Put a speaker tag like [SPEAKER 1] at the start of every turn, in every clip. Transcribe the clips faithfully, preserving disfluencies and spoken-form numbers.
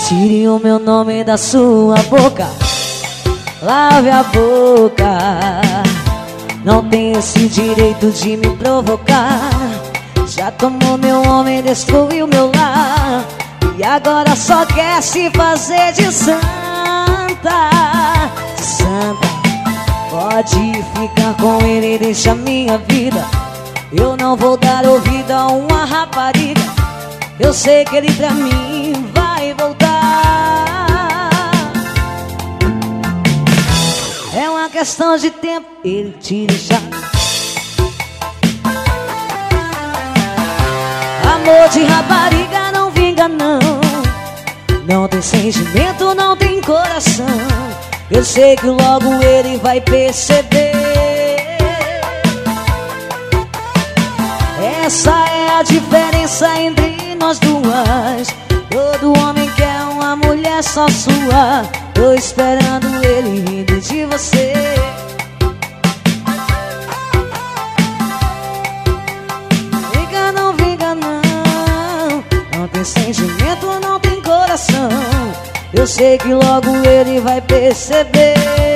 [SPEAKER 1] Tire o meu nome da sua boca, lave a boca. Não tem esse direito de me provocar. Já tomou meu homem, destruiu meu lar, e agora só quer se fazer de santa. De santa. Pode ficar com ele e deixa minha vida. Eu não vou dar ouvido a uma rapariga. Eu sei que ele pra mim vai voltar. É uma questão de tempo ele te deixar. Amor de rapariga não vinga não. Não tem sentimento, não tem coração. Eu sei que logo ele vai perceber. Essa é a diferença entre nós duas. Todo homem quer uma mulher só sua. Tô esperando ele rindo de você. Vinga não, vinga não. Não tem sentimento, não tem coração. Eu sei que logo ele vai perceber.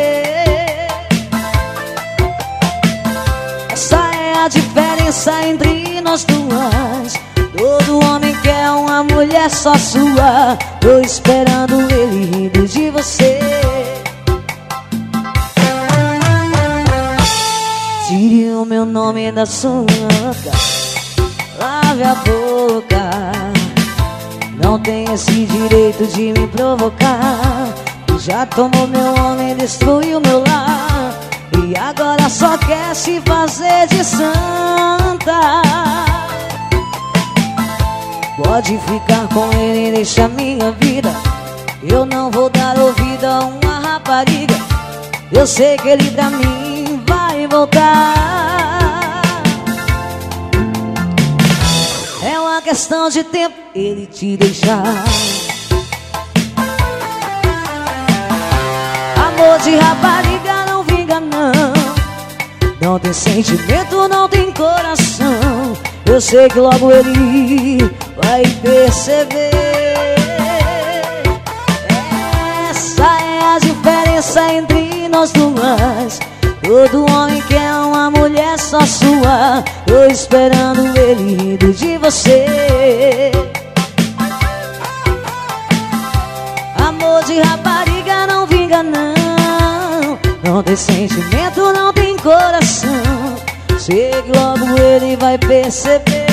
[SPEAKER 1] Essa é a diferença entre nós duas. Todo homem quer uma mulher só sua. Tô esperando ele rindo de você. Tire o meu nome da sua boca, lave a boca. Não tem esse direito de me provocar. Já tomou meu homem, destruiu meu lar, e agora só quer se fazer de santa. Pode ficar com ele e deixa minha vida. Eu não vou dar ouvido a uma rapariga. Eu sei que ele pra mim vai voltar. É uma questão de tempo ele te deixar. Amor de rapariga não vinga não. Não tem sentimento, não tem coração. Eu sei que logo ele vai perceber. Essa é a diferença entre nós duas. Todo homem quer uma mulher só sua. Tô esperando ele rindo de você. Amor de rapariga não vinga não. Não tem sentimento, não tem coração. Sei que logo ele vai perceber.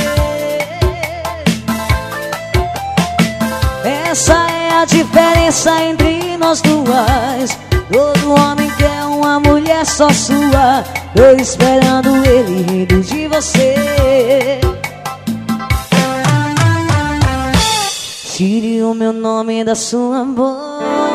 [SPEAKER 1] Essa é a diferença entre nós duas. Todo homem quer uma mulher só sua. Tô esperando ele rindo de você. Tire o meu nome da sua boca.